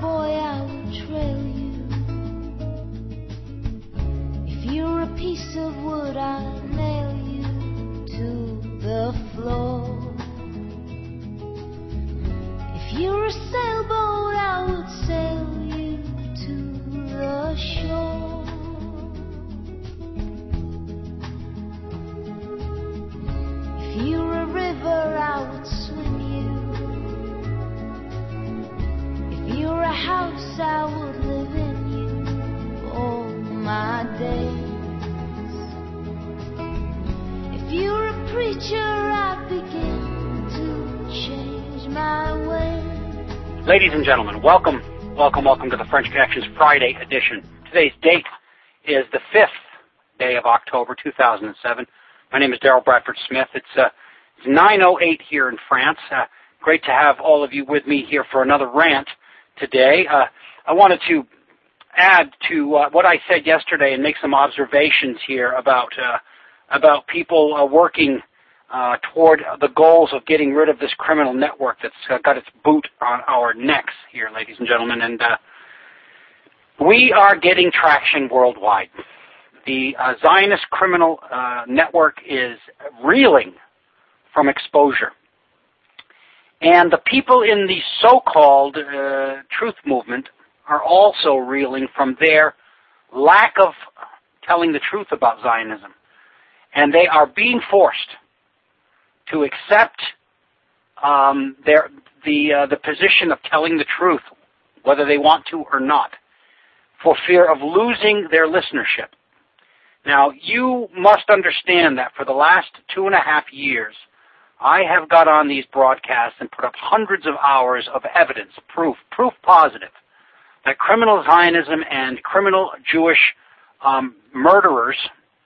boy, I will trail you. If you're a piece of wood, I'll nail you to the floor. If you're a sailboat, I would sail you to the shore. If you're a river, I would swim you. If you're a house, I would live in you all my days. If you're a preacher, I'd begin to change my ways. Ladies and gentlemen, welcome to the French Connections Friday edition. Today's date is the 5th day of October, 2007. My name is Daryl Bradford Smith. It's 9:08 here in France. Great to have all of you with me here for another rant today. I wanted to add to what I said yesterday and make some observations here about people working toward the goals of getting rid of this criminal network that's got its boot on our necks here, ladies and gentlemen. And we are getting traction worldwide. The Zionist criminal network is reeling from exposure. And the people in the so-called truth movement are also reeling from their lack of telling the truth about Zionism. And they are being forced to accept the position of telling the truth, whether they want to or not, for fear of losing their listenership. Now, you must understand that for the last 2.5 years, I have got on these broadcasts and put up hundreds of hours of evidence, proof positive, that criminal Zionism and criminal Jewish murderers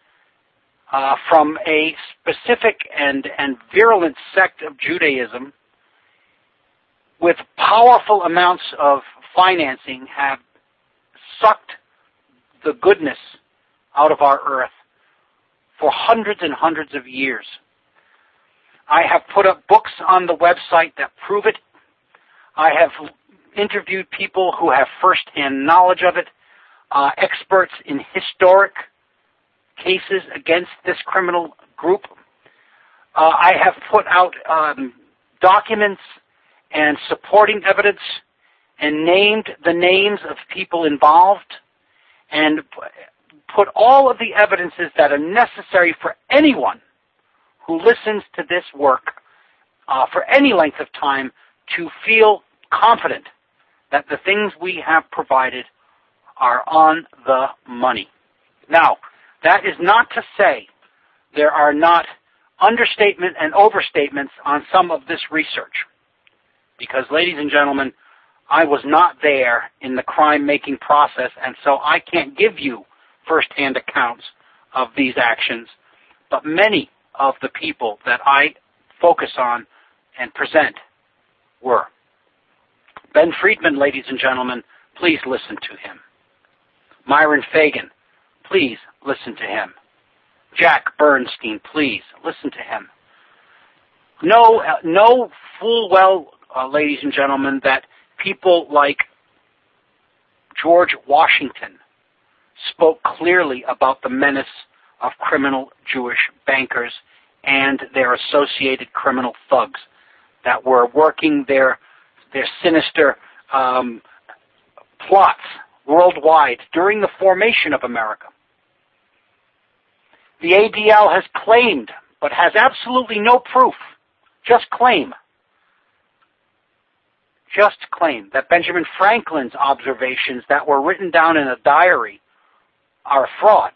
from a specific and virulent sect of Judaism with powerful amounts of financing have sucked the goodness out of our earth for hundreds and hundreds of years. I have put up books on the website that prove it. I have interviewed people who have first-hand knowledge of it, experts in historic cases against this criminal group. I have put out documents and supporting evidence and named the names of people involved and put all of the evidences that are necessary for anyone who listens to this work for any length of time to feel confident that the things we have provided are on the money. Now, that is not to say there are not understatement and overstatements on some of this research. Because, ladies and gentlemen, I was not there in the crime-making process, and so I can't give you first-hand accounts of these actions. But many of the people that I focus on and present were. Ben Friedman, ladies and gentlemen, please listen to him. Myron Fagan, please listen to him. Jack Bernstein, please listen to him. Know full well, ladies and gentlemen, that people like George Washington spoke clearly about the menace of criminal Jewish bankers and their associated criminal thugs that were working their sinister plots worldwide during the formation of America. The ADL has claimed, but has absolutely no proof, just claim that Benjamin Franklin's observations that were written down in a diary are a fraud.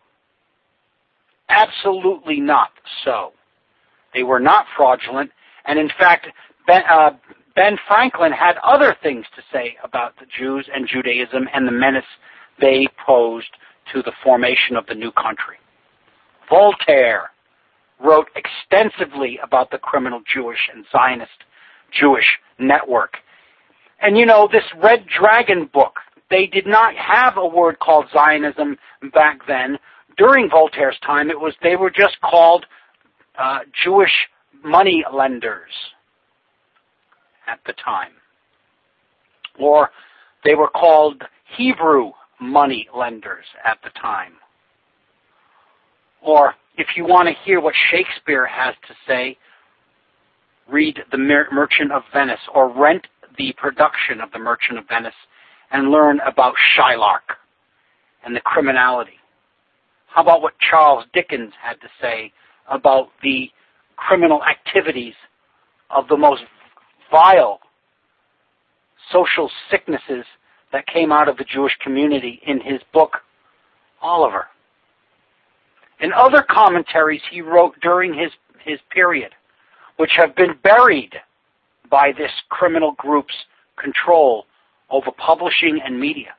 Absolutely not so. They were not fraudulent, and in fact, Ben Franklin had other things to say about the Jews and Judaism and the menace they posed to the formation of the new country. Voltaire wrote extensively about the criminal Jewish and Zionist Jewish network. And you know, this Red Dragon book, they did not have a word called Zionism back then. During Voltaire's time, they were just called Jewish money lenders at the time. Or They were called Hebrew money lenders at the time. Or if you want to hear what Shakespeare has to say, read The Merchant of Venice or rent the production of The Merchant of Venice and learn about Shylock and the criminality. How about what Charles Dickens had to say about the criminal activities of the most vile social sicknesses that came out of the Jewish community in his book, Oliver. And other commentaries he wrote during his period, which have been buried by this criminal group's control over publishing and media.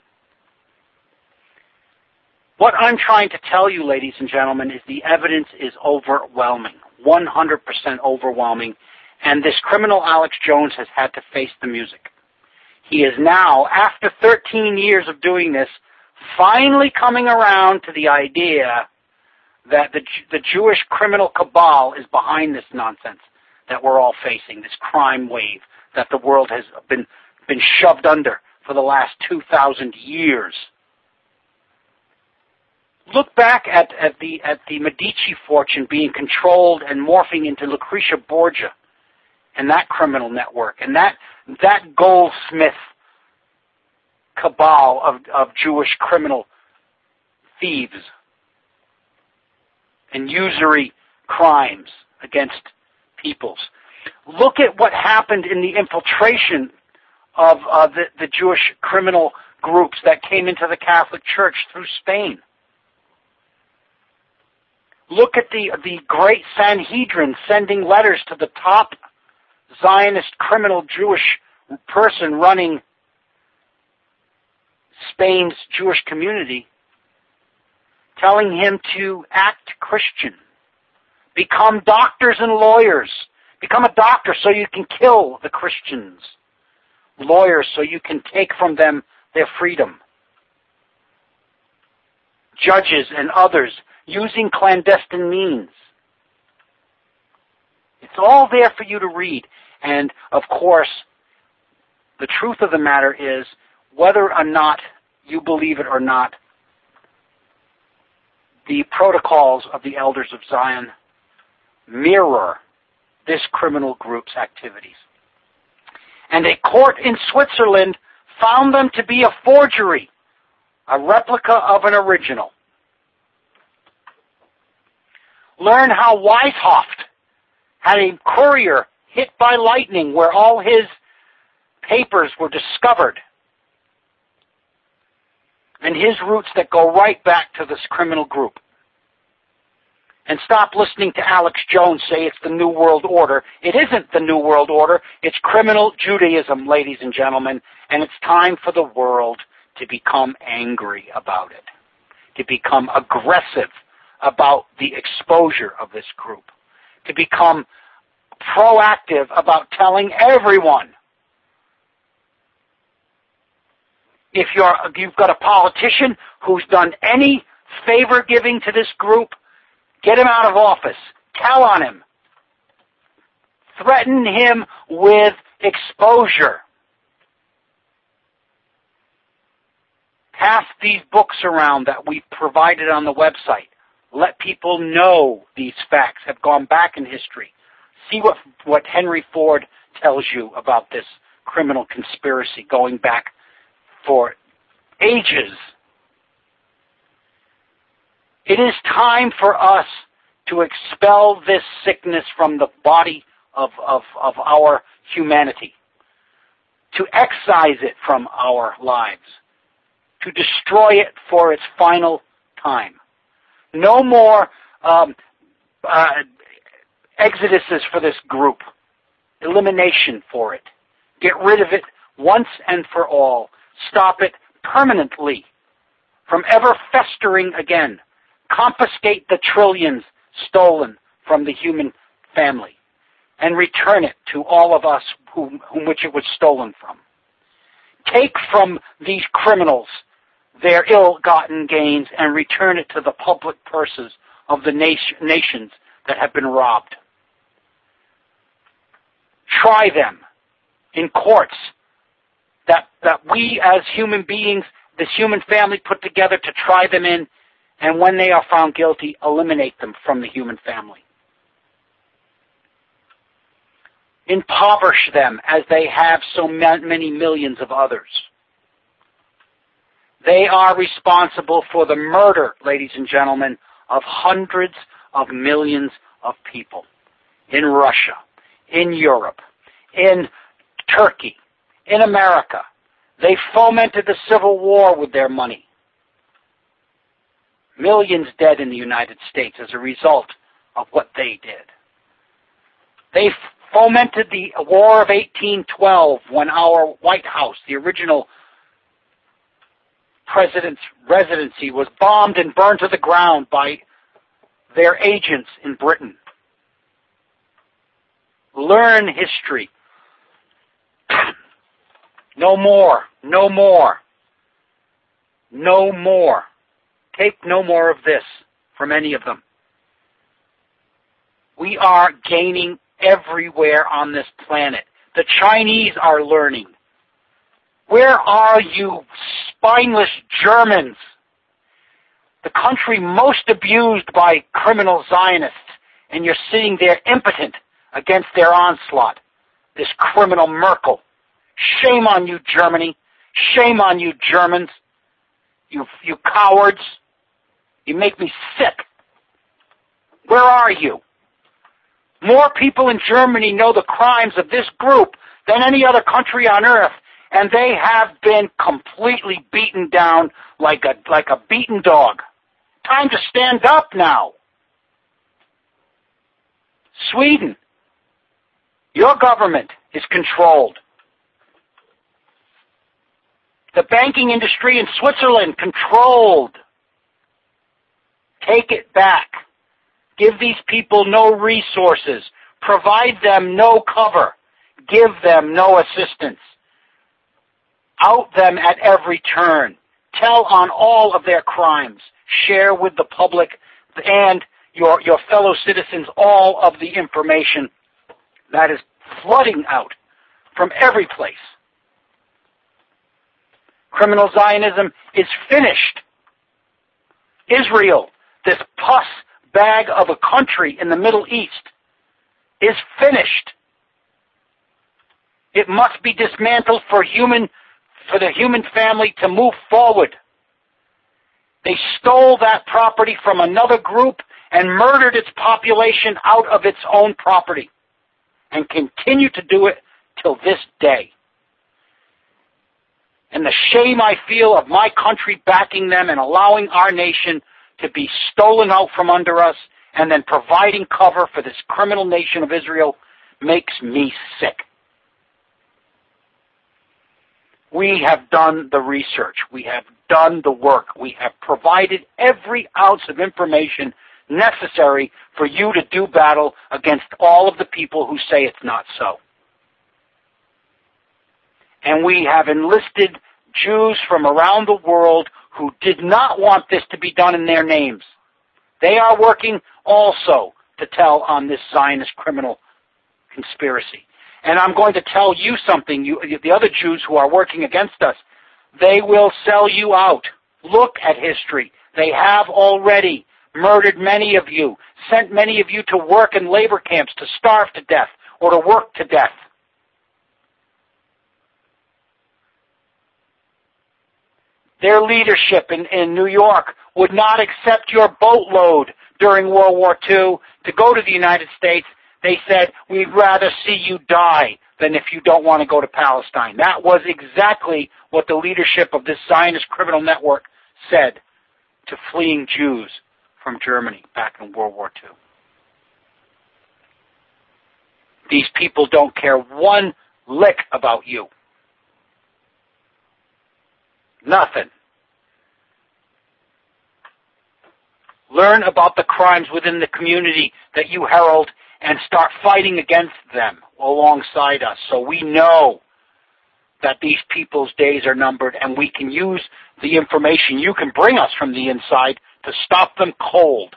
What I'm trying to tell you, ladies and gentlemen, is the evidence is overwhelming, 100% overwhelming, and this criminal Alex Jones has had to face the music. He is now, after 13 years of doing this, finally coming around to the idea that the Jewish criminal cabal is behind this nonsense that we're all facing, this crime wave that the world has been shoved under for the last 2,000 years. Look back at the Medici fortune being controlled and morphing into Lucretia Borgia and that criminal network and that goldsmith cabal of Jewish criminal thieves and usury crimes against peoples. Look at what happened in the infiltration of the Jewish criminal groups that came into the Catholic Church through Spain. Look at the great Sanhedrin sending letters to the top Zionist criminal Jewish person running Spain's Jewish community, telling him to act Christian, become doctors and lawyers, become a doctor so you can kill the Christians, lawyers so you can take from them their freedom, judges and others using clandestine means. It's all there for you to read. And, of course, the truth of the matter is, whether or not you believe it or not, the protocols of the Elders of Zion mirror this criminal group's activities. And a court in Switzerland found them to be a forgery, a replica of an original. Learn how Weishaupt had a courier hit by lightning where all his papers were discovered, and his roots that go right back to this criminal group. And stop listening to Alex Jones say it's the New World Order. It isn't the New World Order. It's criminal Judaism, ladies and gentlemen, and it's time for the world to become angry about it, to become aggressive about the exposure of this group, to become proactive about telling everyone. If you've got a politician who's done any favor giving to this group, get him out of office. Tell on him. Threaten him with exposure. Pass these books around that we've provided on the website. Let people know these facts have gone back in history. See what Henry Ford tells you about this criminal conspiracy going back for ages. It is time for us to expel this sickness from the body of our humanity, to excise it from our lives, to destroy it for its final time. No more exoduses for this group. Elimination for it. Get rid of it once and for all. Stop it permanently from ever festering again. Confiscate the trillions stolen from the human family and return it to all of us whom which it was stolen from. Take from these criminals their ill-gotten gains and return it to the public purses of the nations that have been robbed. Try them in courts that we as human beings, this human family put together to try them in, and when they are found guilty, eliminate them from the human family. Impoverish them as they have so many millions of others. They are responsible for the murder, ladies and gentlemen, of hundreds of millions of people in Russia, in Europe, in Turkey, in America. They fomented the Civil War with their money. Millions dead in the United States as a result of what they did. They fomented the War of 1812 when our White House, the original president's residency, was bombed and burned to the ground by their agents in Britain. Learn history. No more. No more. No more. Take no more of this from any of them. We are gaining everywhere on this planet. The Chinese are learning. Where are you, spineless Germans? The country most abused by criminal Zionists, and you're sitting there impotent against their onslaught. This criminal Merkel. Shame on you, Germany. Shame on you, Germans. You cowards. You make me sick. Where are you? More people in Germany know the crimes of this group than any other country on earth, and they have been completely beaten down like a beaten dog. Time to stand up now. Sweden, your government is controlled. The banking industry in Switzerland, controlled. Take it back. Give these people no resources. Provide them no cover. Give them no assistance. Out them at every turn. Tell on all of their crimes. Share with the public and your fellow citizens all of the information that is flooding out from every place. Criminal Zionism is finished. Israel, this pus bag of a country in the Middle East, is finished. It must be dismantled for the human family to move forward. They stole that property from another group and murdered its population out of its own property, and continue to do it till this day. And the shame I feel of my country backing them and allowing our nation to be stolen out from under us and then providing cover for this criminal nation of Israel makes me sick. We have done the research. We have done the work. We have provided every ounce of information necessary for you to do battle against all of the people who say it's not so. And we have enlisted Jews from around the world who did not want this to be done in their names. They are working also to tell on this Zionist criminal conspiracy. And I'm going to tell you something, the other Jews who are working against us, they will sell you out. Look at history. They have already murdered many of you, sent many of you to work in labor camps to starve to death or to work to death. Their leadership in New York would not accept your boatload during World War II to go to the United States. They said, we'd rather see you die than if you don't want to go to Palestine. That was exactly what the leadership of this Zionist criminal network said to fleeing Jews from Germany back in World War II. These people don't care one lick about you. Nothing. Learn about the crimes within the community that you herald and start fighting against them alongside us, so we know that these people's days are numbered and we can use the information you can bring us from the inside to stop them cold.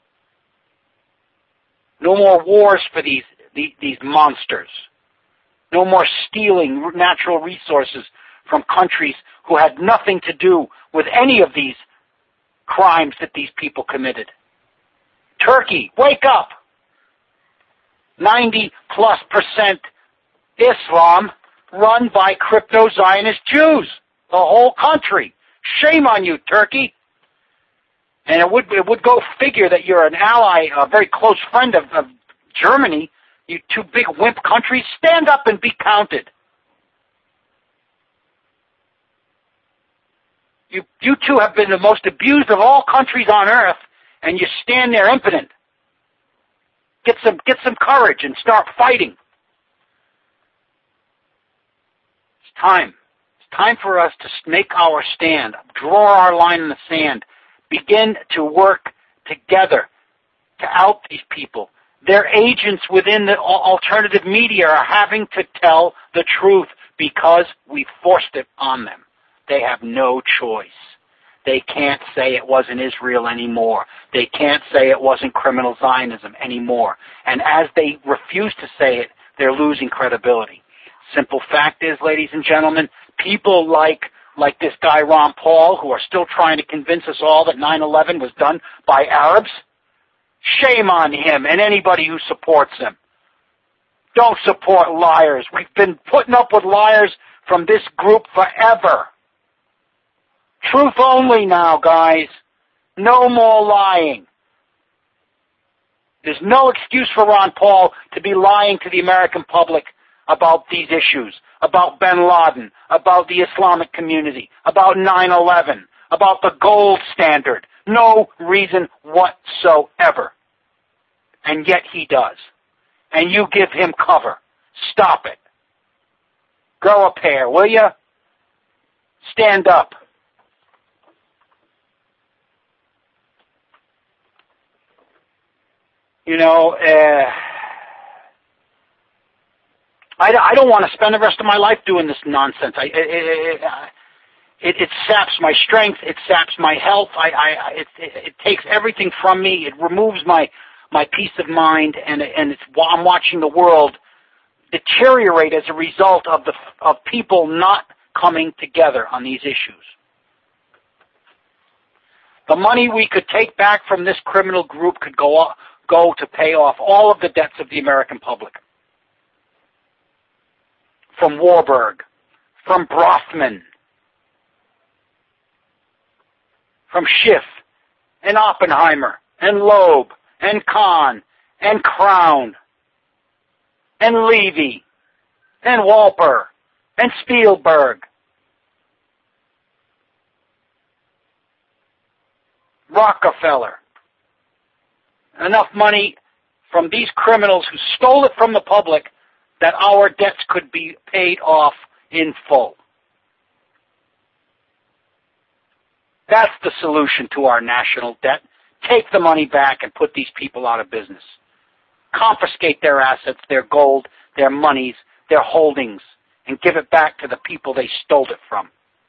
No more wars for these monsters. No more stealing natural resources from countries who had nothing to do with any of these crimes that these people committed. Turkey, wake up! 90+% Islam run by crypto-Zionist Jews. The whole country. Shame on you, Turkey. And it would go figure that you're an ally, a very close friend of Germany. You two big wimp countries, stand up and be counted. You two have been the most abused of all countries on earth, and you stand there impotent. Get some courage and start fighting. It's time. It's time for us to make our stand, draw our line in the sand, begin to work together to out these people. Their agents within the alternative media are having to tell the truth because we forced it on them. They have no choice. They can't say it wasn't Israel anymore. They can't say it wasn't criminal Zionism anymore. And as they refuse to say it, they're losing credibility. Simple fact is, ladies and gentlemen, people like this guy Ron Paul, who are still trying to convince us all that 9/11 was done by Arabs, shame on him and anybody who supports him. Don't support liars. We've been putting up with liars from this group forever. Truth only now, guys. No more lying. There's no excuse for Ron Paul to be lying to the American public about these issues, about bin Laden, about the Islamic community, about 9/11, about the gold standard. No reason whatsoever. And yet he does. And you give him cover. Stop it. Grow a pair, will you? Stand up. You know, I don't want to spend the rest of my life doing this nonsense. It saps my strength. It saps my health. It takes everything from me. It removes my peace of mind, and I'm watching the world deteriorate as a result of people not coming together on these issues. The money we could take back from this criminal group could go to pay off all of the debts of the American public. From Warburg, from Brothman, from Schiff, and Oppenheimer, and Loeb, and Kahn, and Crown, and Levy, and Walper, and Spielberg, Rockefeller. Enough money from these criminals who stole it from the public that our debts could be paid off in full. That's the solution to our national debt. Take the money back and put these people out of business. Confiscate their assets, their gold, their monies, their holdings, and give it back to the people they stole it from.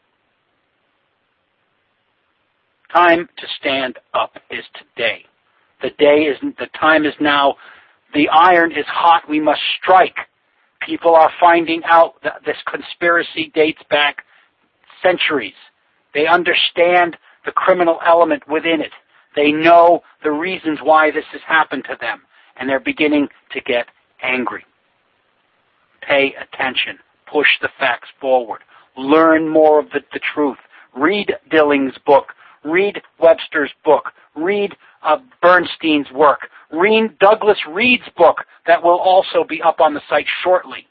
Time to stand up is today. The time is now. The iron is hot. We must strike. People are finding out that this conspiracy dates back centuries. They understand the criminal element within it. They know the reasons why this has happened to them, and they're beginning to get angry. Pay attention. Push the facts forward. Learn more of the truth. Read Dilling's book. Read Webster's book. Read Bernstein's work. Read Douglas Reed's book that will also be up on the site shortly.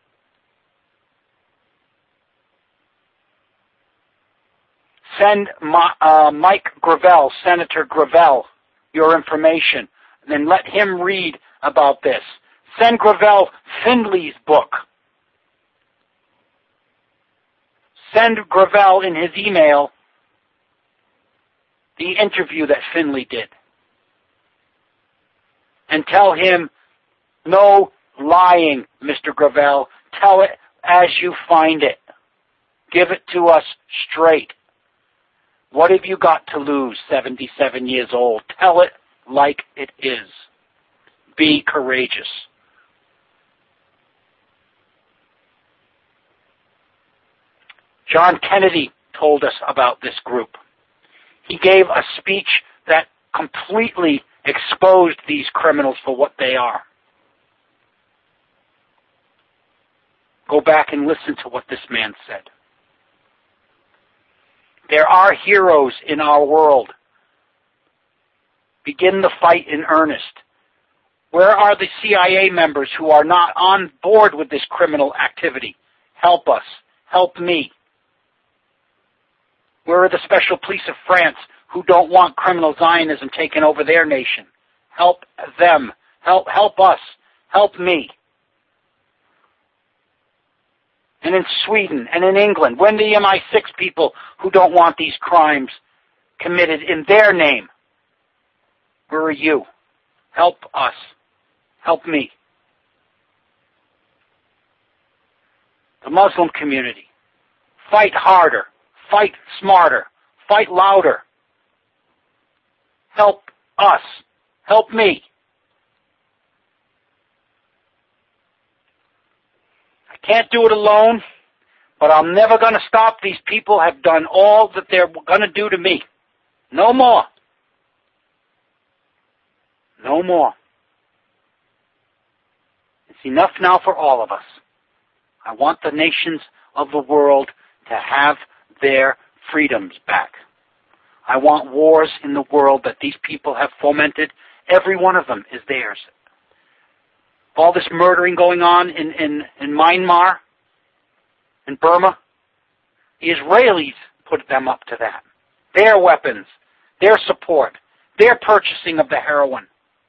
Send Mike Gravel, Senator Gravel, your information, and then let him read about this. Send Gravel Findley's book. Send Gravel in his email the interview that Findley did. And tell him, no lying, Mr. Gravel. Tell it as you find it. Give it to us straight. What have you got to lose, 77 years old? Tell it like it is. Be courageous. John Kennedy told us about this group. He gave a speech that completely exposed these criminals for what they are. Go back and listen to what this man said. There are heroes in our world. Begin the fight in earnest. Where are the CIA members who are not on board with this criminal activity? Help us. Help me. Where are the special police of France who don't want criminal Zionism taking over their nation? Help them. Help us. Help me. And in Sweden and in England, when the MI6 people who don't want these crimes committed in their name, where are you? Help us. Help me. The Muslim community, fight harder, fight smarter, fight louder. Help us. Help me. I can't do it alone, but I'm never going to stop. These people have done all that they're going to do to me. No more. No more. It's enough now for all of us. I want the nations of the world to have their freedoms back. I want wars in the world that these people have fomented. Every one of them is theirs. All this murdering going on in Myanmar, in Burma, the Israelis put them up to that. Their weapons, their support, their purchasing of the heroin.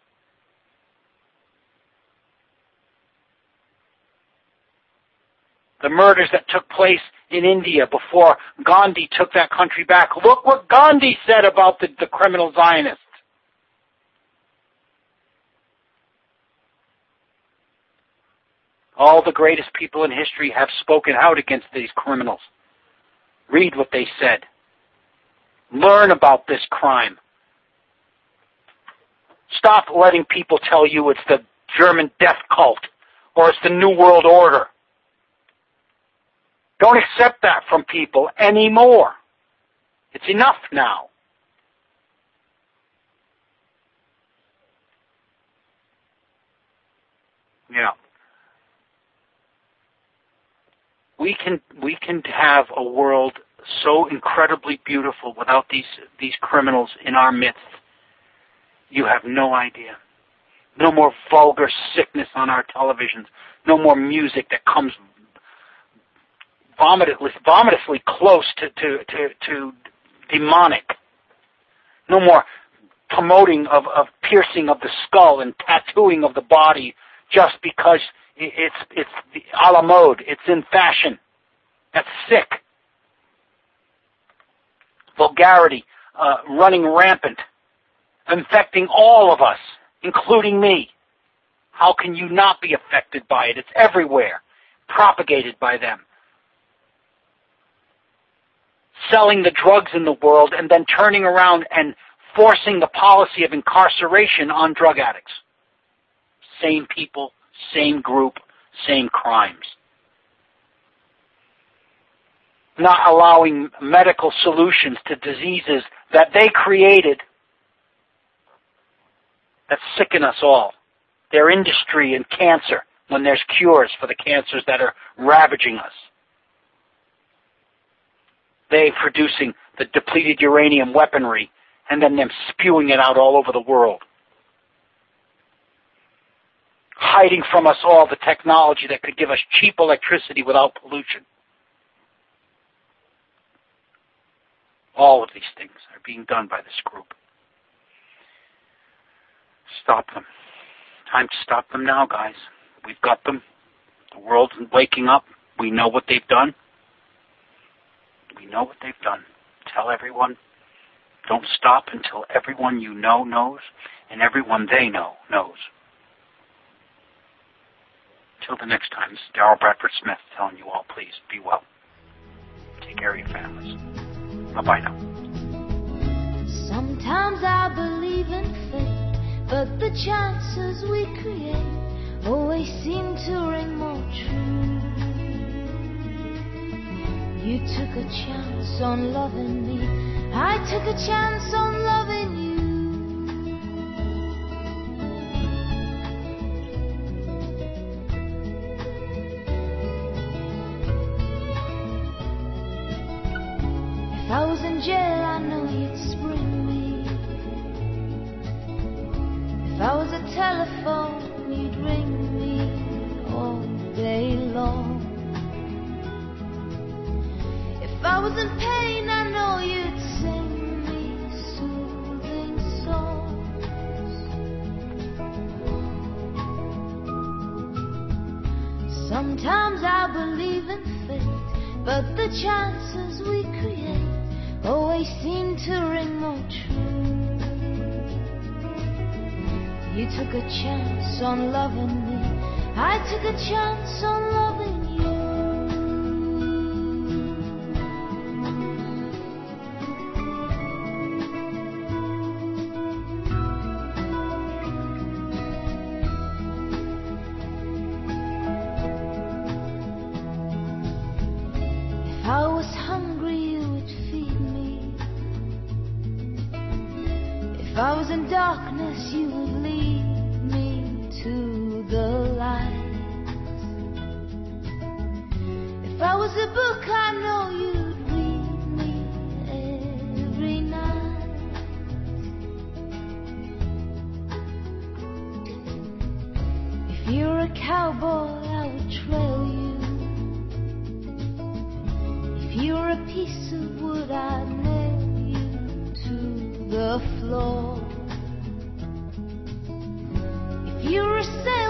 The murders that took place in India before Gandhi took that country back. Look what Gandhi said about the criminal Zionists. All the greatest people in history have spoken out against these criminals. Read what they said. Learn about this crime. Stop letting people tell you it's the German death cult or it's the New World Order. Don't accept that from people anymore. It's enough now. Yeah. We can have a world so incredibly beautiful without these criminals in our midst. You have no idea. No more vulgar sickness on our televisions. No more music that comes vomitously close to demonic. No more promoting of piercing of the skull and tattooing of the body just because it's a la mode. It's in fashion. That's sick. Vulgarity running rampant, infecting all of us, including me. How can you not be affected by it? It's everywhere, propagated by them. Selling the drugs in the world and then turning around and forcing the policy of incarceration on drug addicts. Same people, same group, same crimes. Not allowing medical solutions to diseases that they created that sicken us all. Their industry in cancer, when there's cures for the cancers that are ravaging us. They producing the depleted uranium weaponry and then them spewing it out all over the world. Hiding from us all the technology that could give us cheap electricity without pollution. All of these things are being done by this group. Stop them. Time to stop them now, guys. We've got them. The world's waking up. We know what they've done. We know what they've done. Tell everyone. Don't stop until everyone you know knows and everyone they know knows. Until the next time, this is Darrell Bradford Smith telling you all, please be well. Take care of your families. Bye-bye now. Sometimes I believe in fate, but the chances we create always seem to ring more true. You took a chance on loving me. I took a chance on loving you. 'If I was in jail, I know you'd spring me. If I was a telephone, you'd ring me all day long. If I was in pain, I know you'd sing me soothing songs. Sometimes I believe in fate, but the chances we create always seem to ring more true. You took a chance on loving me. I took a chance on loving you. If I was hungry, you would feed me. If I was in darkness, you would lead me to the light. If I was a book, I know you'd read me every night. If you're a cowboy, I would trail you. If you're a piece of wood, I'd nail you to the floor. If you're a sailor,